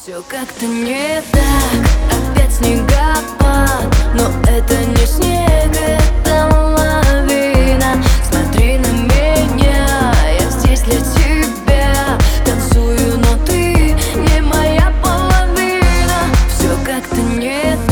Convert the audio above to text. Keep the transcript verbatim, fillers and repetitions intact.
Все как-то не так, опять снегопад. Но это не снег, это лавина. Смотри на меня, я здесь для тебя. Танцую, но ты не моя половина. Все как-то не так.